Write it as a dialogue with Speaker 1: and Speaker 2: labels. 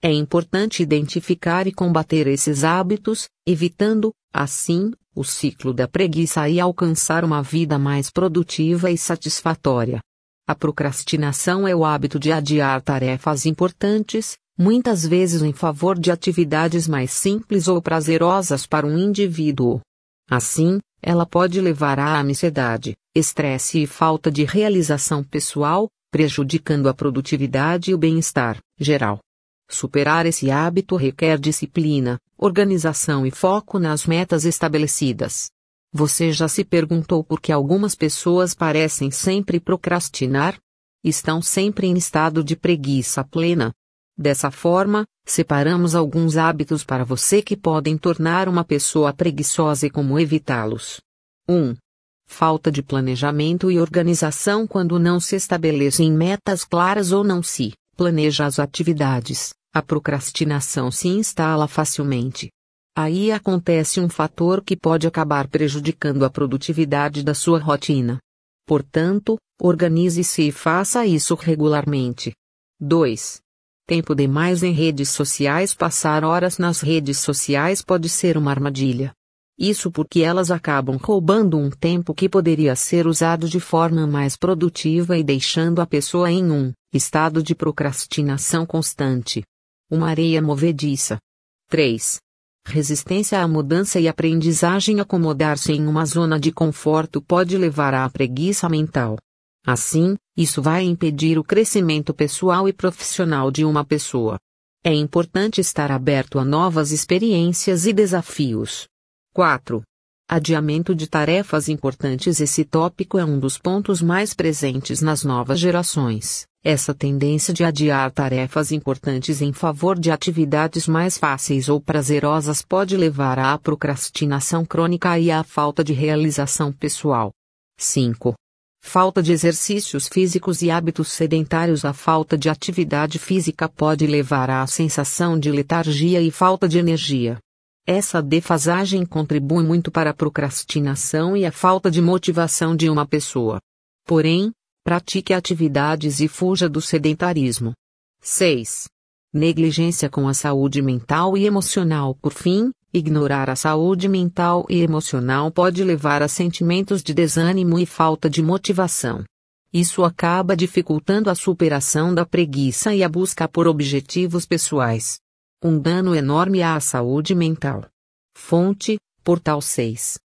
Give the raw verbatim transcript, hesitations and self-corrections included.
Speaker 1: É importante identificar e combater esses hábitos, evitando, assim, o ciclo da preguiça e alcançar uma vida mais produtiva e satisfatória. A procrastinação é o hábito de adiar tarefas importantes, muitas vezes em favor de atividades mais simples ou prazerosas para um indivíduo. Assim, ela pode levar à ansiedade, estresse e falta de realização pessoal, prejudicando a produtividade e o bem-estar geral. Superar esse hábito requer disciplina, organização e foco nas metas estabelecidas. Você já se perguntou por que algumas pessoas parecem sempre procrastinar? Estão sempre em estado de preguiça plena. Dessa forma, separamos alguns hábitos para você que podem tornar uma pessoa preguiçosa e como evitá-los. um. Falta de planejamento e organização. Quando não se estabelecem metas claras ou não se planeja as atividades, a procrastinação se instala facilmente. Aí acontece um fator que pode acabar prejudicando a produtividade da sua rotina. Portanto, organize-se e faça isso regularmente. dois. Tempo demais em redes sociais. Passar horas nas redes sociais pode ser uma armadilha. Isso porque elas acabam roubando um tempo que poderia ser usado de forma mais produtiva e deixando a pessoa em um estado de procrastinação constante. Uma areia movediça. três. Resistência à mudança e aprendizagem. Acomodar-se em uma zona de conforto pode levar à preguiça mental. Assim, isso vai impedir o crescimento pessoal e profissional de uma pessoa. É importante estar aberto a novas experiências e desafios. quatro. Adiamento de tarefas importantes. Esse tópico é um dos pontos mais presentes nas novas gerações. Essa tendência de adiar tarefas importantes em favor de atividades mais fáceis ou prazerosas pode levar à procrastinação crônica e à falta de realização pessoal. cinco. Falta de exercícios físicos e hábitos sedentários. A falta de atividade física pode levar à sensação de letargia e falta de energia. Essa defasagem contribui muito para a procrastinação e a falta de motivação de uma pessoa. Porém, pratique atividades e fuja do sedentarismo. seis. Negligência com a saúde mental e emocional. Por fim, ignorar a saúde mental e emocional pode levar a sentimentos de desânimo e falta de motivação. Isso acaba dificultando a superação da preguiça e a busca por objetivos pessoais. Um dano enorme à saúde mental. Fonte: Portal seis.